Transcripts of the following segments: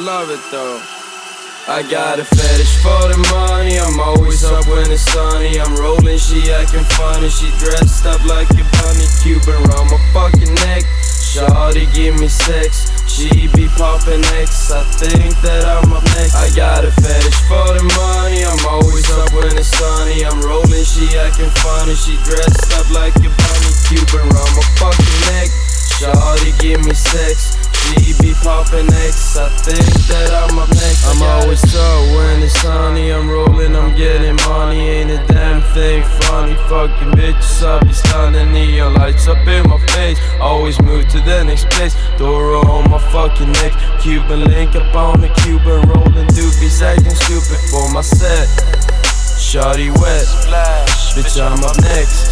love it though. I got a fetish for the money, I'm always up when it's sunny. I'm rolling, she acting funny, she dressed up like a bunny. Cuban round my fucking neck, shawty give me sex, she be poppin' X, I think that I'm up next. I got a fetish for the money, I'm always up when it's sunny. I'm rolling, she acting funny, she dressed up like a bunny. Cuban round my fucking neck, shawty give me sex, she be poppin' X, I think that I'm up next. I'm always up when it's sunny, I'm rolling, I'm getting money, ain't a damn thing funny. Fucking bitches up, be stunning, neon lights up in my face. Always move to the next place, Dora on my fucking neck. Cuban link up on the Cuban, rolling doobies, acting stupid for my set. Shawty wet, bitch I'm up next.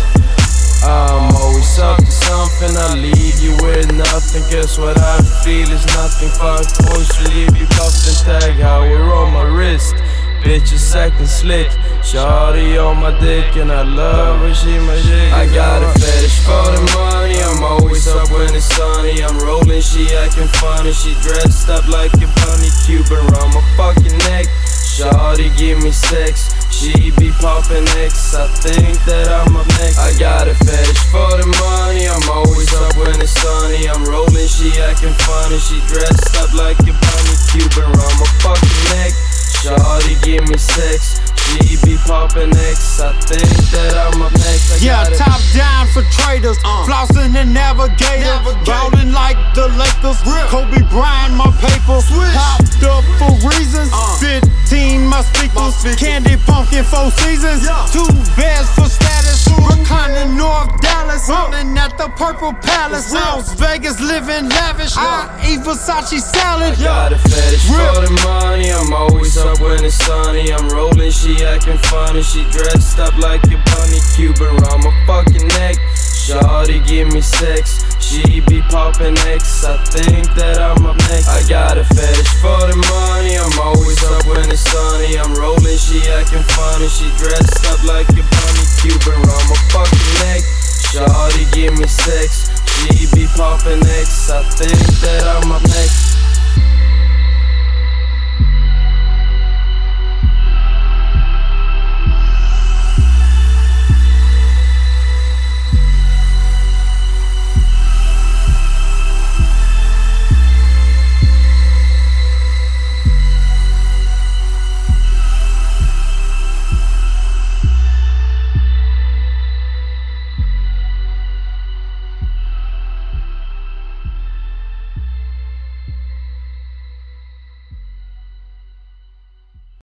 I'm always up to something, I leave you with nothing. Guess what I feel is nothing. Fuck boys to leave you cuffed and tag. How we're on my wrist, bitches acting slick. Shawty on my dick and I love her, she my chick. I got a fetish for the money, I'm always up when it's sunny. I'm rolling, she acting funny, she dressed up like a bunny. Cuban round my fucking neck, shawty give me sex, she be poppin' X, I think that I'm up next. I got a fetish for the money, I'm always up when it's sunny. I'm rolling, she acting funny, she dressed up like a bunny. Cuban round my fucking neck, shawty give me sex, she be poppin' X, I think that I'm up next. Yeah, top down for traders, flossin' and navigator, ballin' like the Lakers. Kobe Bryant, my paper, popped up for reasons. 15 my speakers, candy pumpkin 4 seasons, 2 beds for status. Reclining North Dallas, rolling at the Purple Palace. Las Vegas living lavish, I eat Versace salad. I got a fetish for the money, I'm always up when it's sunny. I'm rolling, she acting funny, she dressed up like a bunny. Cuban round my fucking neck, shawty give me sex, she be poppin' X, I think that I'm up next. I got a fetish for the money, I'm always up when it's sunny. I'm rolling, she acting funny, she dressed